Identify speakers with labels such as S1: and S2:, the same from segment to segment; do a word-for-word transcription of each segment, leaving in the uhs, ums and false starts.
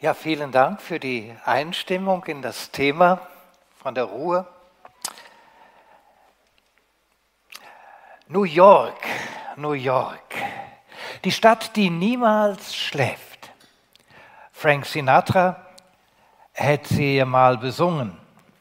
S1: Ja, vielen Dank für die Einstimmung in das Thema von der Ruhe. New York, New York, die Stadt, die niemals schläft. Frank Sinatra hätte sie mal besungen.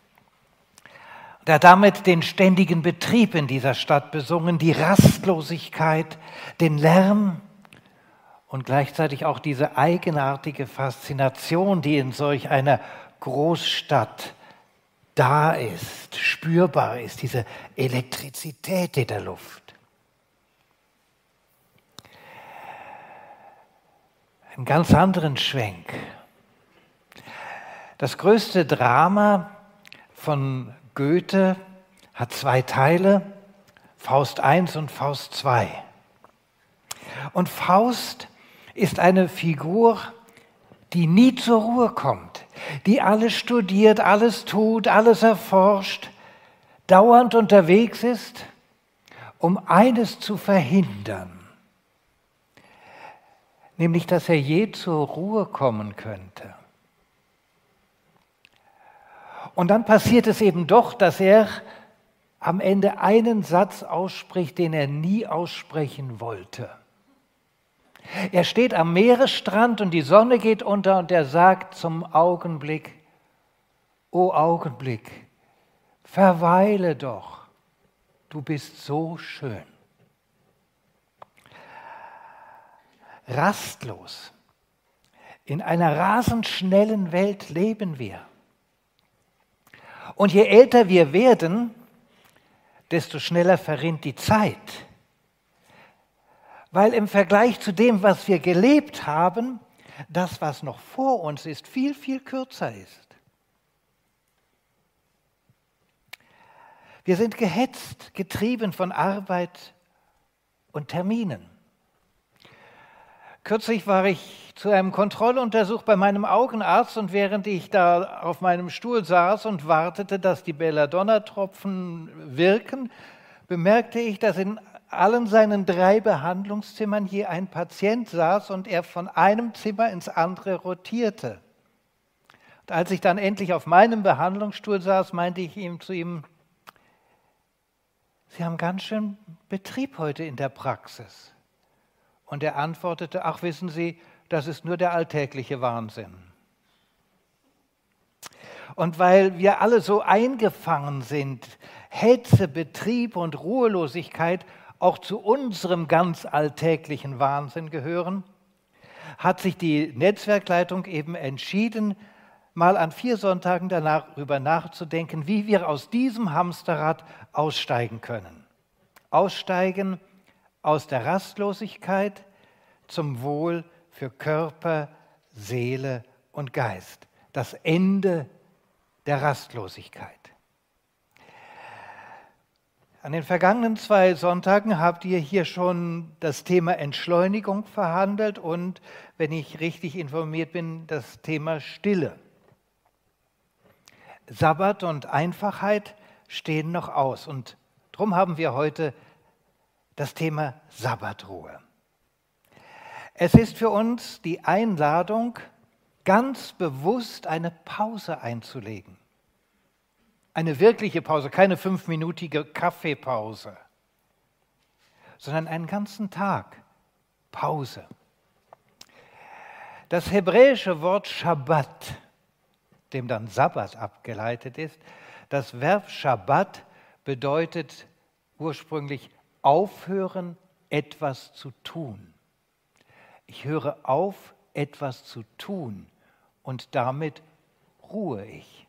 S1: Er hat damit den ständigen Betrieb in dieser Stadt besungen, die Rastlosigkeit, den Lärm und gleichzeitig auch diese eigenartige Faszination, die in solch einer Großstadt da ist, spürbar ist, diese Elektrizität in der Luft. Einen ganz anderen Schwenk. Das größte Drama von Goethe hat zwei Teile, Faust eins und Faust zwei. Und Faust ist eine Figur, die nie zur Ruhe kommt, die alles studiert, alles tut, alles erforscht, dauernd unterwegs ist, um eines zu verhindern, nämlich dass er je zur Ruhe kommen könnte. Und dann passiert es eben doch, dass er am Ende einen Satz ausspricht, den er nie aussprechen wollte. Er steht am Meeresstrand und die Sonne geht unter und er sagt zum Augenblick, o Augenblick, verweile doch, du bist so schön. Rastlos, in einer rasend schnellen Welt leben wir. Und je älter wir werden, desto schneller verrinnt die Zeit. Weil im Vergleich zu dem, was wir gelebt haben, das, was noch vor uns ist, viel, viel kürzer ist. Wir sind gehetzt, getrieben von Arbeit und Terminen. Kürzlich war ich zu einem Kontrolluntersuch bei meinem Augenarzt und während ich da auf meinem Stuhl saß und wartete, dass die Belladonna-Tropfen wirken, bemerkte ich, dass in allen seinen drei Behandlungszimmern je ein Patient saß und er von einem Zimmer ins andere rotierte. Und als ich dann endlich auf meinem Behandlungsstuhl saß, meinte ich ihm zu ihm, Sie haben ganz schön Betrieb heute in der Praxis. Und er antwortete, ach wissen Sie, das ist nur der alltägliche Wahnsinn. Und weil wir alle so eingefangen sind, Hetze, Betrieb und Ruhelosigkeit auch zu unserem ganz alltäglichen Wahnsinn gehören, hat sich die Netzwerkleitung eben entschieden, mal an vier Sonntagen danach darüber nachzudenken, wie wir aus diesem Hamsterrad aussteigen können. Aussteigen aus der Rastlosigkeit zum Wohl für Körper, Seele und Geist. Das Ende der Rastlosigkeit. An den vergangenen zwei Sonntagen habt ihr hier schon das Thema Entschleunigung verhandelt und, wenn ich richtig informiert bin, das Thema Stille. Sabbat und Einfachheit stehen noch aus und darum haben wir heute das Thema Sabbatruhe. Es ist für uns die Einladung, ganz bewusst eine Pause einzulegen. Eine wirkliche Pause, keine fünfminütige Kaffeepause, sondern einen ganzen Tag Pause. Das hebräische Wort Schabbat, dem dann Sabbat abgeleitet ist, das Verb Schabbat bedeutet ursprünglich aufhören, etwas zu tun. Ich höre auf, etwas zu tun und damit ruhe ich.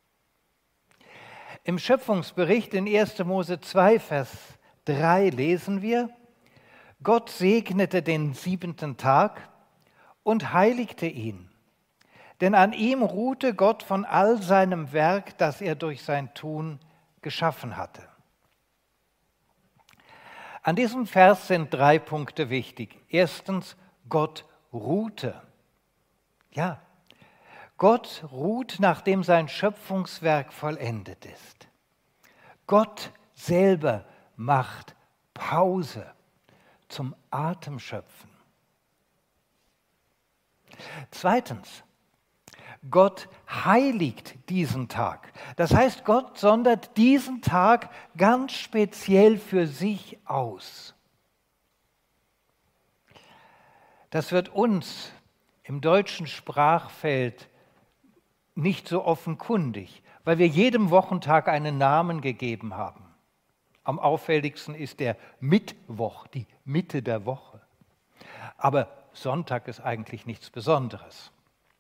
S1: Im Schöpfungsbericht in erster Mose zwei, Vers drei lesen wir, Gott segnete den siebenten Tag und heiligte ihn, denn an ihm ruhte Gott von all seinem Werk, das er durch sein Tun geschaffen hatte. An diesem Vers sind drei Punkte wichtig. Erstens, Gott ruhte. Ja, Gott ruht, nachdem sein Schöpfungswerk vollendet ist. Gott selber macht Pause zum Atemschöpfen. Zweitens, Gott heiligt diesen Tag. Das heißt, Gott sondert diesen Tag ganz speziell für sich aus. Das wird uns im deutschen Sprachfeld nicht so offenkundig, weil wir jedem Wochentag einen Namen gegeben haben. Am auffälligsten ist der Mittwoch, die Mitte der Woche. Aber Sonntag ist eigentlich nichts Besonderes.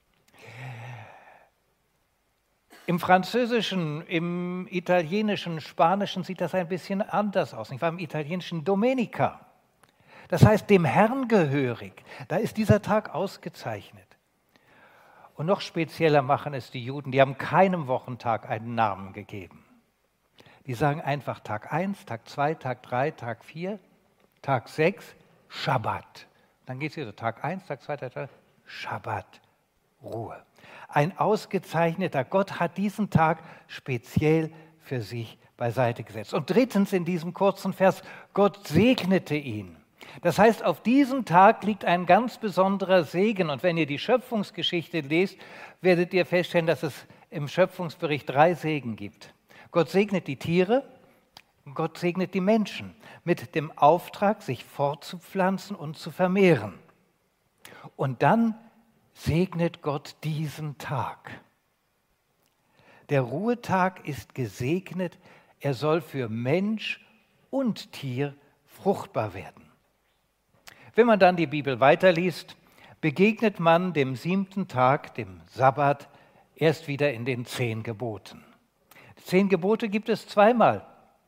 S1: Im Französischen, im Italienischen, Spanischen sieht das ein bisschen anders aus. Ich war im Italienischen Domenica. Das heißt, dem Herrn gehörig. Da ist dieser Tag ausgezeichnet. Und noch spezieller machen es die Juden. Die haben keinem Wochentag einen Namen gegeben. Die sagen einfach Tag eins, Tag zwei, Tag drei, Tag vier, Tag sechs, Schabbat. Dann geht es hier so Tag eins, Tag zwei, Tag drei, Schabbat, Ruhe. Ein ausgezeichneter Gott hat diesen Tag speziell für sich beiseite gesetzt. Und drittens in diesem kurzen Vers, Gott segnete ihn. Das heißt, auf diesem Tag liegt ein ganz besonderer Segen. Und wenn ihr die Schöpfungsgeschichte lest, werdet ihr feststellen, dass es im Schöpfungsbericht drei Segen gibt. Gott segnet die Tiere, Gott segnet die Menschen mit dem Auftrag, sich fortzupflanzen und zu vermehren. Und dann segnet Gott diesen Tag. Der Ruhetag ist gesegnet, er soll für Mensch und Tier fruchtbar werden. Wenn man dann die Bibel weiterliest, begegnet man dem siebten Tag, dem Sabbat, erst wieder in den zehn Geboten. Die zehn Gebote gibt es zweimal.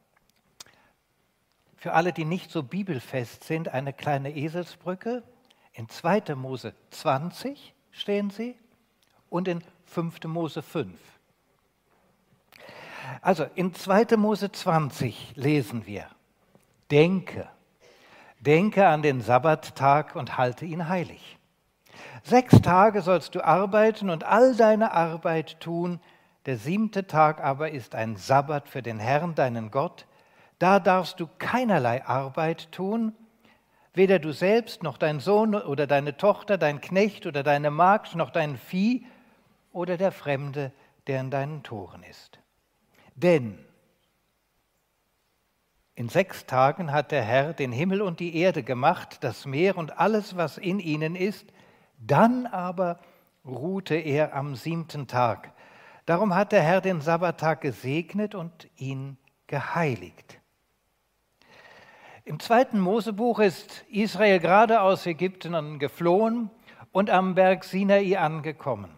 S1: Für alle, die nicht so bibelfest sind, eine kleine Eselsbrücke. In zweiter Mose zwanzig stehen sie und in fünfter Mose fünf. Also in zweiter Mose zwanzig lesen wir, denke, denke an den Sabbattag und halte ihn heilig. Sechs Tage sollst du arbeiten und all deine Arbeit tun, der siebte Tag aber ist ein Sabbat für den Herrn, deinen Gott. Da darfst du keinerlei Arbeit tun, weder du selbst, noch dein Sohn oder deine Tochter, dein Knecht oder deine Magd, noch dein Vieh oder der Fremde, der in deinen Toren ist. Denn in sechs Tagen hat der Herr den Himmel und die Erde gemacht, das Meer und alles, was in ihnen ist. Dann aber ruhte er am siebten Tag. Darum hat der Herr den Sabbattag gesegnet und ihn geheiligt. Im zweiten Mosebuch ist Israel gerade aus Ägypten geflohen und am Berg Sinai angekommen.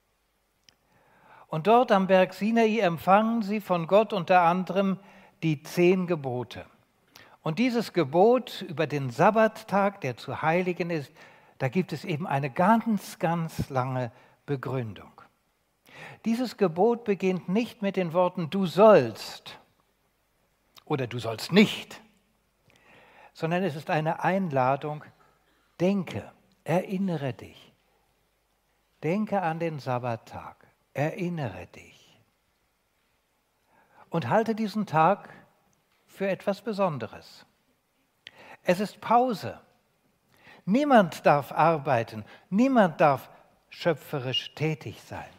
S1: Und dort am Berg Sinai empfangen sie von Gott unter anderem die zehn Gebote. Und dieses Gebot über den Sabbattag, der zu heiligen ist, da gibt es eben eine ganz, ganz lange Begründung. Dieses Gebot beginnt nicht mit den Worten du sollst oder du sollst nicht, sondern es ist eine Einladung, denke, erinnere dich. Denke an den Sabbattag, erinnere dich. Und halte diesen Tag für etwas Besonderes. Es ist Pause. Niemand darf arbeiten, niemand darf schöpferisch tätig sein.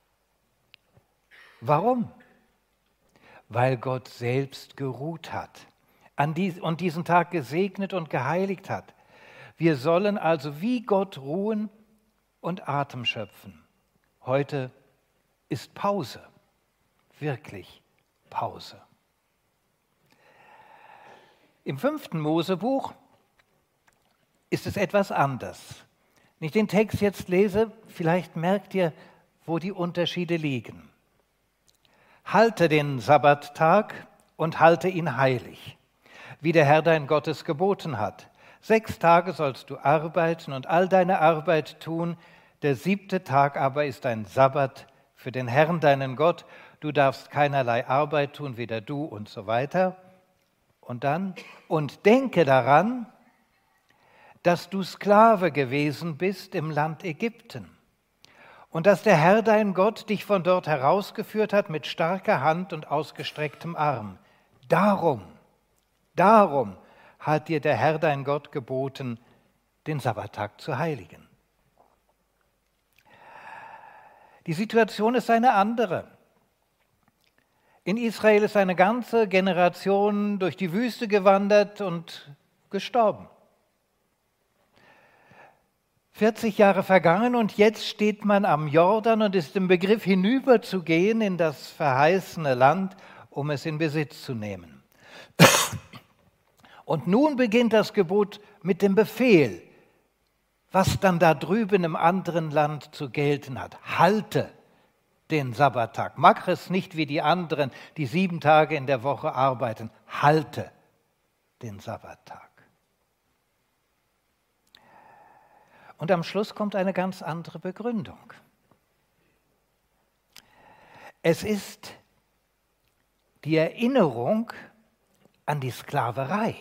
S1: Warum? Weil Gott selbst geruht hat an dies, und diesen Tag gesegnet und geheiligt hat. Wir sollen also wie Gott ruhen und Atem schöpfen. Heute ist Pause, wirklich Pause. Im fünften Mosebuch ist es etwas anders. Wenn ich den Text jetzt lese, vielleicht merkt ihr, wo die Unterschiede liegen. Halte den Sabbattag und halte ihn heilig, wie der Herr dein Gott es geboten hat. Sechs Tage sollst du arbeiten und all deine Arbeit tun, der siebte Tag aber ist ein Sabbat für den Herrn deinen Gott. Du darfst keinerlei Arbeit tun, weder du und so weiter. Und dann, und denke daran, dass du Sklave gewesen bist im Land Ägypten und dass der Herr dein Gott dich von dort herausgeführt hat mit starker Hand und ausgestrecktem Arm. Darum, darum hat dir der Herr dein Gott geboten, den Sabbattag zu heiligen. Die Situation ist eine andere. In Israel ist eine ganze Generation durch die Wüste gewandert und gestorben. vierzig Jahre vergangen und jetzt steht man am Jordan und ist im Begriff hinüberzugehen in das verheißene Land, um es in Besitz zu nehmen. Und nun beginnt das Gebot mit dem Befehl, was dann da drüben im anderen Land zu gelten hat. Halte den Sabbattag. Mach es nicht wie die anderen, die sieben Tage in der Woche arbeiten. Halte den Sabbattag. Und am Schluss kommt eine ganz andere Begründung. Es ist die Erinnerung an die Sklaverei.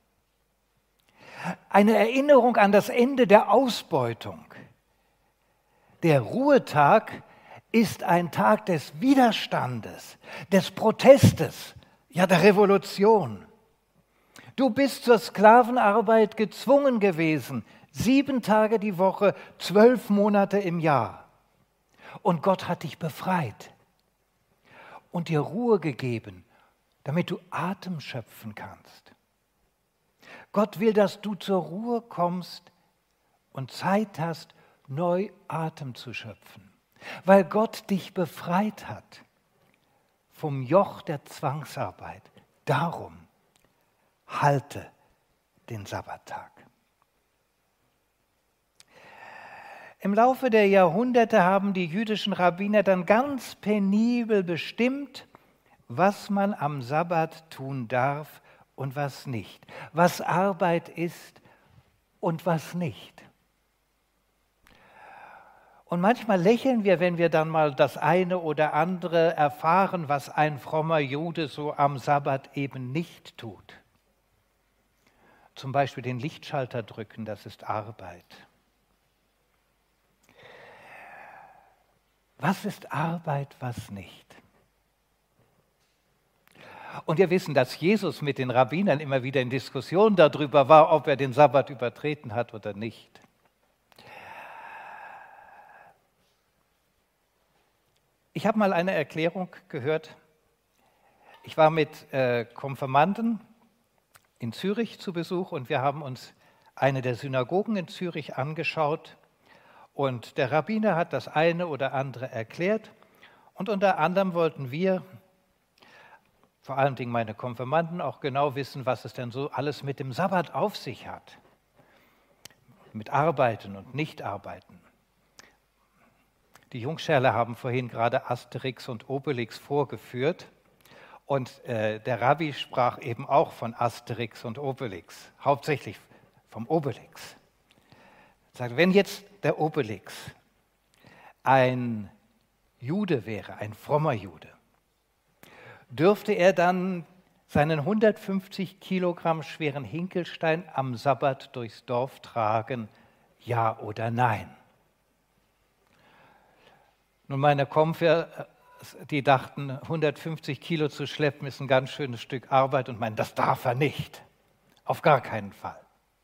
S1: Eine Erinnerung an das Ende der Ausbeutung. Der Ruhetag ist ein Tag des Widerstandes, des Protestes, ja der Revolution. Du bist zur Sklavenarbeit gezwungen gewesen, sieben Tage die Woche, zwölf Monate im Jahr. Und Gott hat dich befreit und dir Ruhe gegeben, damit du Atem schöpfen kannst. Gott will, dass du zur Ruhe kommst und Zeit hast, neu Atem zu schöpfen, weil Gott dich befreit hat vom Joch der Zwangsarbeit. Darum halte den Sabbattag. Im Laufe der Jahrhunderte haben die jüdischen Rabbiner dann ganz penibel bestimmt, was man am Sabbat tun darf und was nicht, was Arbeit ist und was nicht. Und manchmal lächeln wir, wenn wir dann mal das eine oder andere erfahren, was ein frommer Jude so am Sabbat eben nicht tut. Zum Beispiel den Lichtschalter drücken, das ist Arbeit. Was ist Arbeit, was nicht? Und wir wissen, dass Jesus mit den Rabbinern immer wieder in Diskussion darüber war, ob er den Sabbat übertreten hat oder nicht. Ich habe mal eine Erklärung gehört. Ich war mit äh, Konfirmanden in Zürich zu Besuch und wir haben uns eine der Synagogen in Zürich angeschaut. Und der Rabbiner hat das eine oder andere erklärt. Und unter anderem wollten wir, vor allen Dingen meine Konfirmanden, auch genau wissen, was es denn so alles mit dem Sabbat auf sich hat. Mit Arbeiten und Nichtarbeiten. Die Jungschärler haben vorhin gerade Asterix und Obelix vorgeführt. Und äh, der Rabbi sprach eben auch von Asterix und Obelix, hauptsächlich vom Obelix. Er sagt, wenn jetzt der Obelix ein Jude wäre, ein frommer Jude, dürfte er dann seinen hundertfünfzig Kilogramm schweren Hinkelstein am Sabbat durchs Dorf tragen, ja oder nein? Nun, meine Konfer, die dachten, hundertfünfzig Kilo zu schleppen ist ein ganz schönes Stück Arbeit und meinen, das darf er nicht. Auf gar keinen Fall.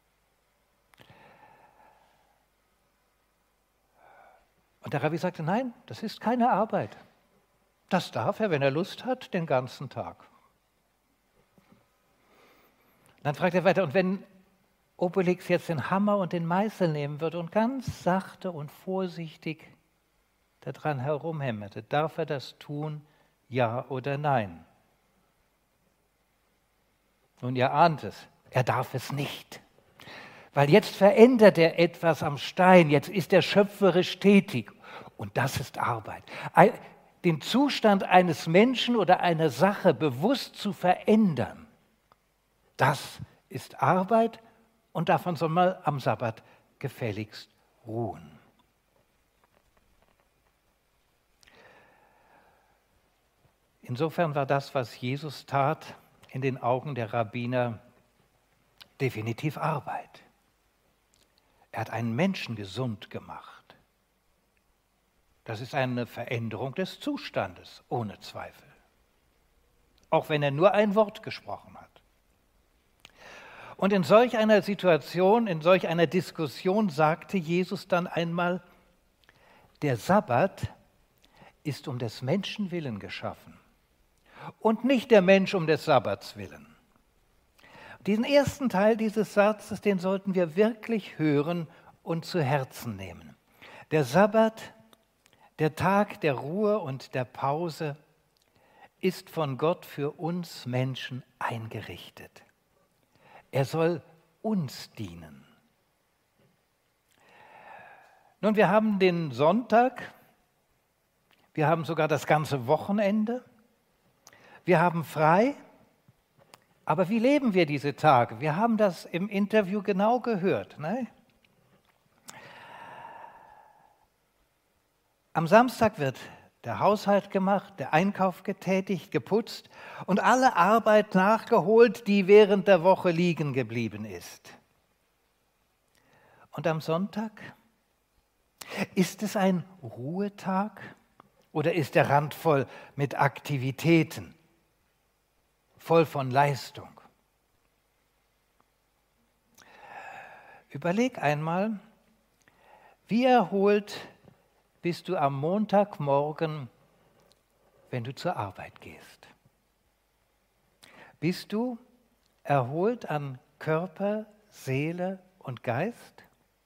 S1: Und der Rabbi sagte, nein, das ist keine Arbeit. Das darf er, wenn er Lust hat, den ganzen Tag. Dann fragt er weiter, und wenn Obelix jetzt den Hammer und den Meißel nehmen würde und ganz sachte und vorsichtig daran herumhämmerte, darf er das tun, ja oder nein? Nun, ihr ahnt es, er darf es nicht. Weil jetzt verändert er etwas am Stein, jetzt ist er schöpferisch tätig. Und das ist Arbeit. Den Zustand eines Menschen oder einer Sache bewusst zu verändern, das ist Arbeit und davon soll man am Sabbat gefälligst ruhen. Insofern war das, was Jesus tat, in den Augen der Rabbiner definitiv Arbeit. Er hat einen Menschen gesund gemacht. Das ist eine Veränderung des Zustandes, ohne Zweifel. Auch wenn er nur ein Wort gesprochen hat. Und in solch einer Situation, in solch einer Diskussion sagte Jesus dann einmal, der Sabbat ist um des Menschen willen geschaffen und nicht der Mensch um des Sabbats willen. Diesen ersten Teil dieses Satzes, den sollten wir wirklich hören und zu Herzen nehmen. Der Sabbat, der Tag der Ruhe und der Pause, ist von Gott für uns Menschen eingerichtet. Er soll uns dienen. Nun, wir haben den Sonntag, wir haben sogar das ganze Wochenende, wir haben frei, aber wie leben wir diese Tage? Wir haben das im Interview genau gehört. Ne? Am Samstag wird der Haushalt gemacht, der Einkauf getätigt, geputzt und alle Arbeit nachgeholt, die während der Woche liegen geblieben ist. Und am Sonntag? Ist es ein Ruhetag oder ist er randvoll mit Aktivitäten, voll von Leistung? Überleg einmal, wie erholt bist du am Montagmorgen, wenn du zur Arbeit gehst? Bist du erholt an Körper, Seele und Geist?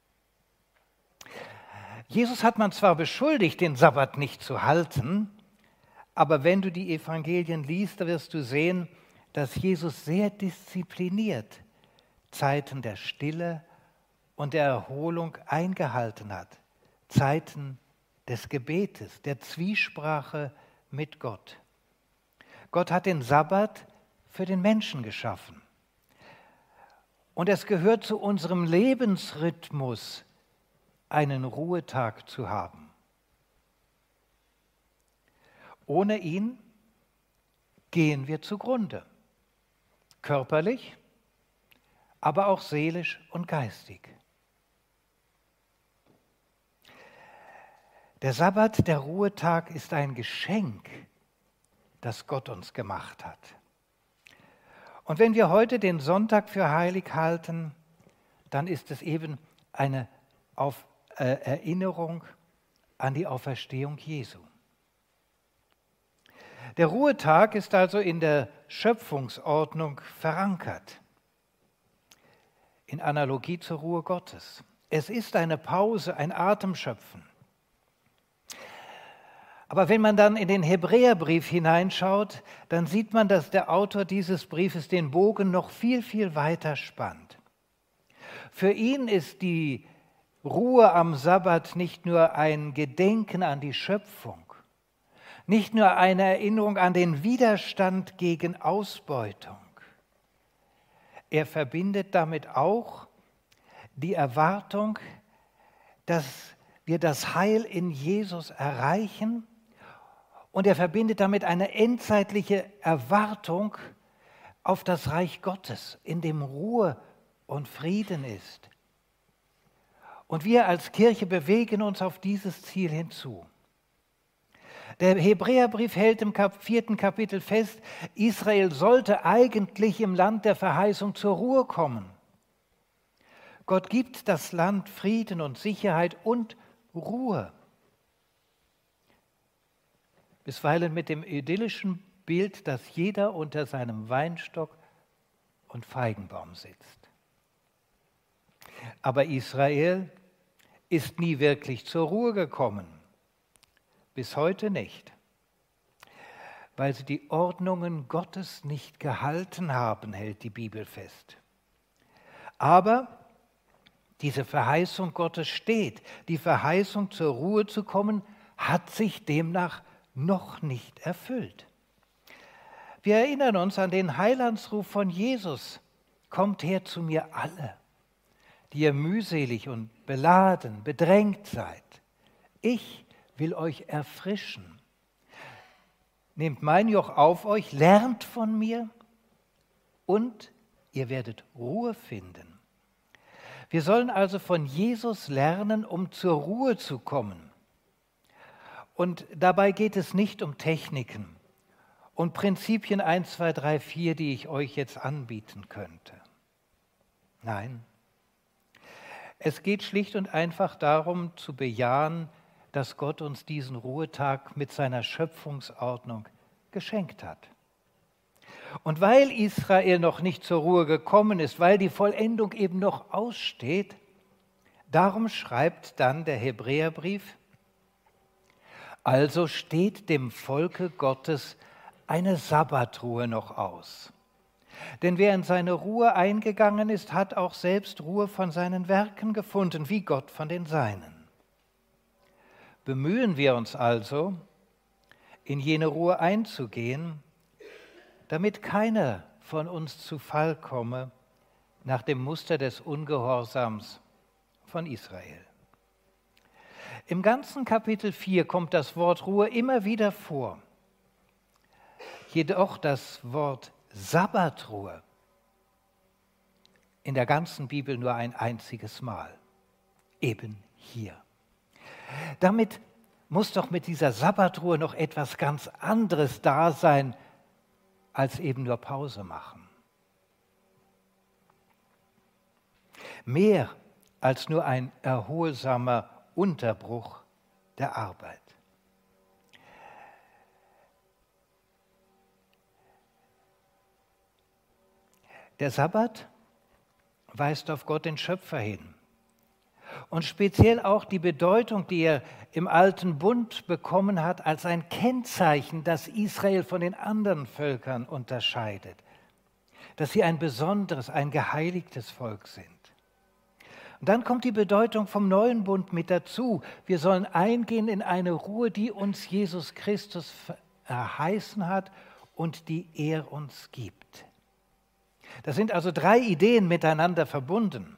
S1: Jesus hat man zwar beschuldigt, den Sabbat nicht zu halten, aber wenn du die Evangelien liest, da wirst du sehen, dass Jesus sehr diszipliniert Zeiten der Stille und der Erholung eingehalten hat, Zeiten des Gebetes, der Zwiesprache mit Gott. Gott hat den Sabbat für den Menschen geschaffen. Und es gehört zu unserem Lebensrhythmus, einen Ruhetag zu haben. Ohne ihn gehen wir zugrunde, körperlich, aber auch seelisch und geistig. Der Sabbat, der Ruhetag, ist ein Geschenk, das Gott uns gemacht hat. Und wenn wir heute den Sonntag für heilig halten, dann ist es eben eine Auf, äh, Erinnerung an die Auferstehung Jesu. Der Ruhetag ist also in der Schöpfungsordnung verankert, in Analogie zur Ruhe Gottes. Es ist eine Pause, ein Atemschöpfen. Aber wenn man dann in den Hebräerbrief hineinschaut, dann sieht man, dass der Autor dieses Briefes den Bogen noch viel, viel weiter spannt. Für ihn ist die Ruhe am Sabbat nicht nur ein Gedenken an die Schöpfung, nicht nur eine Erinnerung an den Widerstand gegen Ausbeutung. Er verbindet damit auch die Erwartung, dass wir das Heil in Jesus erreichen, und er verbindet damit eine endzeitliche Erwartung auf das Reich Gottes, in dem Ruhe und Frieden ist. Und wir als Kirche bewegen uns auf dieses Ziel hinzu. Der Hebräerbrief hält im vierten Kapitel fest, Israel sollte eigentlich im Land der Verheißung zur Ruhe kommen. Gott gibt das Land Frieden und Sicherheit und Ruhe. Bisweilen mit dem idyllischen Bild, dass jeder unter seinem Weinstock und Feigenbaum sitzt. Aber Israel ist nie wirklich zur Ruhe gekommen. Bis heute nicht. Weil sie die Ordnungen Gottes nicht gehalten haben, hält die Bibel fest. Aber diese Verheißung Gottes steht. Die Verheißung, zur Ruhe zu kommen, hat sich demnach noch nicht erfüllt. Wir erinnern uns an den Heilandsruf von Jesus. Kommt her zu mir alle, die ihr mühselig und beladen, bedrängt seid. Ich will euch erfrischen. Nehmt mein Joch auf euch, lernt von mir und ihr werdet Ruhe finden. Wir sollen also von Jesus lernen, um zur Ruhe zu kommen. Und dabei geht es nicht um Techniken und Prinzipien eins, zwei, drei, vier, die ich euch jetzt anbieten könnte. Nein, es geht schlicht und einfach darum zu bejahen, dass Gott uns diesen Ruhetag mit seiner Schöpfungsordnung geschenkt hat. Und weil Israel noch nicht zur Ruhe gekommen ist, weil die Vollendung eben noch aussteht, darum schreibt dann der Hebräerbrief: Also steht dem Volke Gottes eine Sabbatruhe noch aus. Denn wer in seine Ruhe eingegangen ist, hat auch selbst Ruhe von seinen Werken gefunden, wie Gott von den Seinen. Bemühen wir uns also, in jene Ruhe einzugehen, damit keiner von uns zu Fall komme nach dem Muster des Ungehorsams von Israel. Im ganzen Kapitel vier kommt das Wort Ruhe immer wieder vor. Jedoch das Wort Sabbatruhe in der ganzen Bibel nur ein einziges Mal, eben hier. Damit muss doch mit dieser Sabbatruhe noch etwas ganz anderes da sein, als eben nur Pause machen. Mehr als nur ein erholsamer Unterbruch der Arbeit. Der Sabbat weist auf Gott den Schöpfer hin. Und speziell auch die Bedeutung, die er im Alten Bund bekommen hat, als ein Kennzeichen, das Israel von den anderen Völkern unterscheidet. Dass sie ein besonderes, ein geheiligtes Volk sind. Und dann kommt die Bedeutung vom neuen Bund mit dazu. Wir sollen eingehen in eine Ruhe, die uns Jesus Christus verheißen hat und die er uns gibt. Das sind also drei Ideen miteinander verbunden.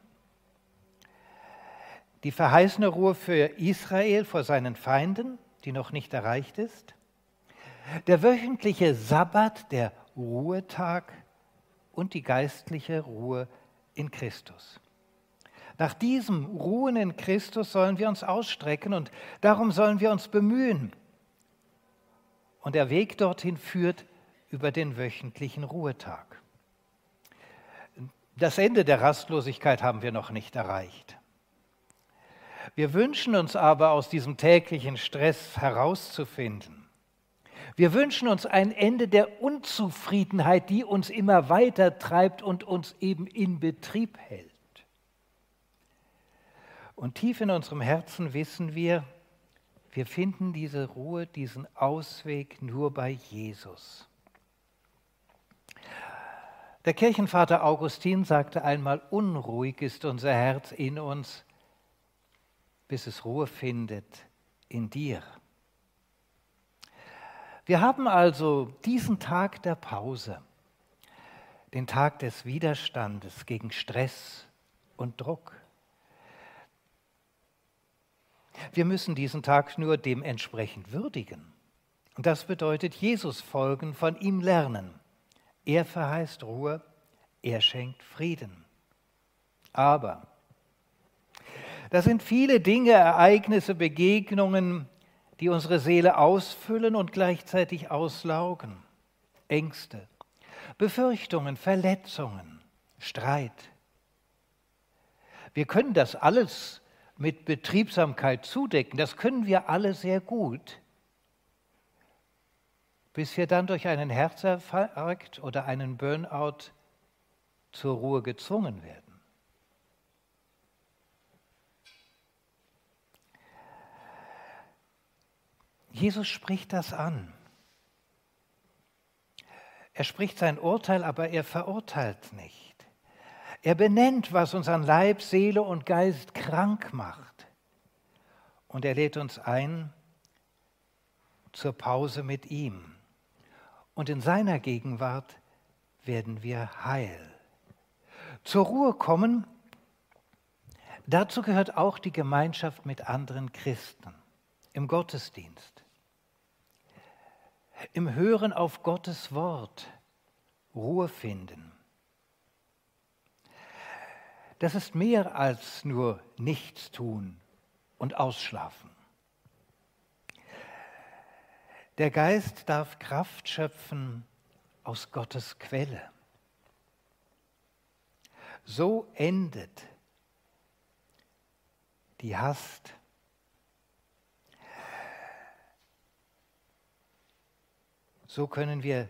S1: Die verheißene Ruhe für Israel vor seinen Feinden, die noch nicht erreicht ist. Der wöchentliche Sabbat, der Ruhetag und die geistliche Ruhe in Christus. Nach diesem Ruhen in Christus sollen wir uns ausstrecken und darum sollen wir uns bemühen. Und der Weg dorthin führt über den wöchentlichen Ruhetag. Das Ende der Rastlosigkeit haben wir noch nicht erreicht. Wir wünschen uns aber, aus diesem täglichen Stress herauszufinden. Wir wünschen uns ein Ende der Unzufriedenheit, die uns immer weiter treibt und uns eben in Betrieb hält. Und tief in unserem Herzen wissen wir, wir finden diese Ruhe, diesen Ausweg nur bei Jesus. Der Kirchenvater Augustin sagte einmal, unruhig ist unser Herz in uns, bis es Ruhe findet in dir. Wir haben also diesen Tag der Pause, den Tag des Widerstandes gegen Stress und Druck. Wir müssen diesen Tag nur dementsprechend würdigen. Und das bedeutet Jesus folgen, von ihm lernen. Er verheißt Ruhe, er schenkt Frieden. Aber da sind viele Dinge, Ereignisse, Begegnungen, die unsere Seele ausfüllen und gleichzeitig auslaugen. Ängste, Befürchtungen, Verletzungen, Streit. Wir können das alles mit Betriebsamkeit zudecken, das können wir alle sehr gut, bis wir dann durch einen Herzinfarkt oder einen Burnout zur Ruhe gezwungen werden. Jesus spricht das an. Er spricht sein Urteil, aber er verurteilt nicht. Er benennt, was unseren Leib, Seele und Geist krank macht. Und er lädt uns ein zur Pause mit ihm. Und in seiner Gegenwart werden wir heil. Zur Ruhe kommen, dazu gehört auch die Gemeinschaft mit anderen Christen, im Gottesdienst, im Hören auf Gottes Wort, Ruhe finden. Das ist mehr als nur nichts tun und ausschlafen. Der Geist darf Kraft schöpfen aus Gottes Quelle. So endet die Hast, So können wir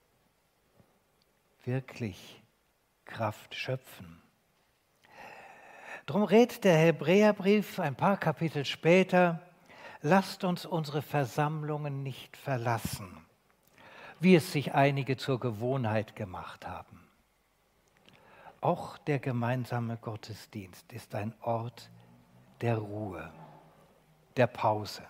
S1: wirklich Kraft schöpfen. Drum rät der Hebräerbrief ein paar Kapitel später: Lasst uns unsere Versammlungen nicht verlassen, wie es sich einige zur Gewohnheit gemacht haben. Auch der gemeinsame Gottesdienst ist ein Ort der Ruhe, der Pause.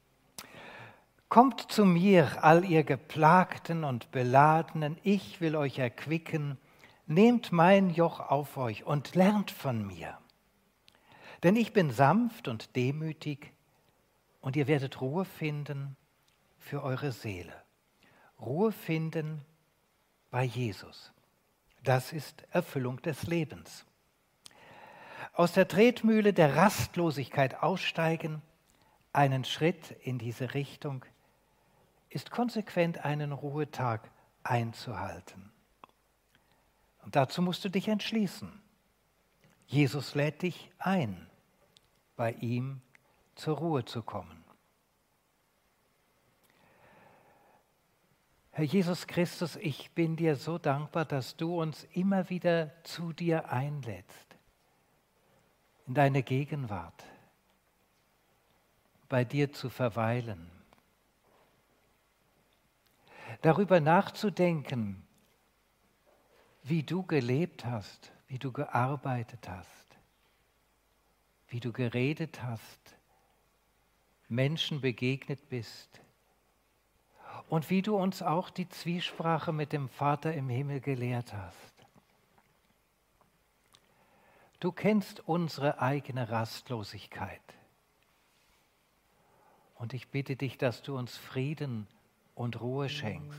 S1: Kommt zu mir, all ihr Geplagten und Beladenen, ich will euch erquicken. Nehmt mein Joch auf euch und lernt von mir. Denn ich bin sanft und demütig, und ihr werdet Ruhe finden für eure Seele. Ruhe finden bei Jesus. Das ist Erfüllung des Lebens. Aus der Tretmühle der Rastlosigkeit aussteigen, einen Schritt in diese Richtung, ist konsequent einen Ruhetag einzuhalten. Und dazu musst du dich entschließen. Jesus lädt dich ein, bei ihm zur Ruhe zu kommen. Herr Jesus Christus, ich bin dir so dankbar, dass du uns immer wieder zu dir einlädst, in deine Gegenwart, bei dir zu verweilen, darüber nachzudenken, wie du gelebt hast, wie du gearbeitet hast, wie du geredet hast, Menschen begegnet bist und wie du uns auch die Zwiesprache mit dem Vater im Himmel gelehrt hast. Du kennst unsere eigene Rastlosigkeit und ich bitte dich, dass du uns Frieden und Ruhe schenkst.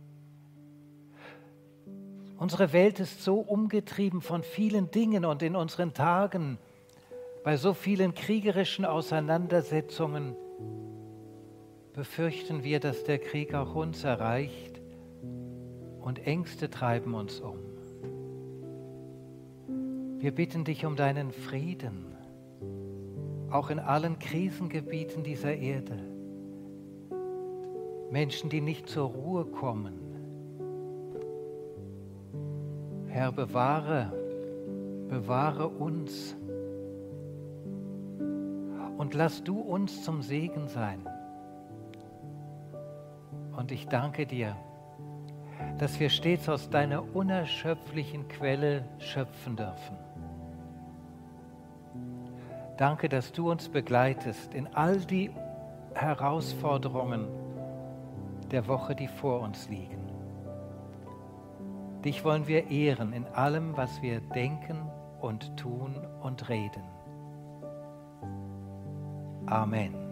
S1: Unsere Welt ist so umgetrieben von vielen Dingen und in unseren Tagen, bei so vielen kriegerischen Auseinandersetzungen, befürchten wir, dass der Krieg auch uns erreicht und Ängste treiben uns um. Wir bitten dich um deinen Frieden, auch in allen Krisengebieten dieser Erde. Menschen, die nicht zur Ruhe kommen. Herr, bewahre, bewahre uns und lass du uns zum Segen sein. Und ich danke dir, dass wir stets aus deiner unerschöpflichen Quelle schöpfen dürfen. Danke, dass du uns begleitest in all die Herausforderungen der Woche, die vor uns liegen. Dich wollen wir ehren in allem, was wir denken und tun und reden. Amen.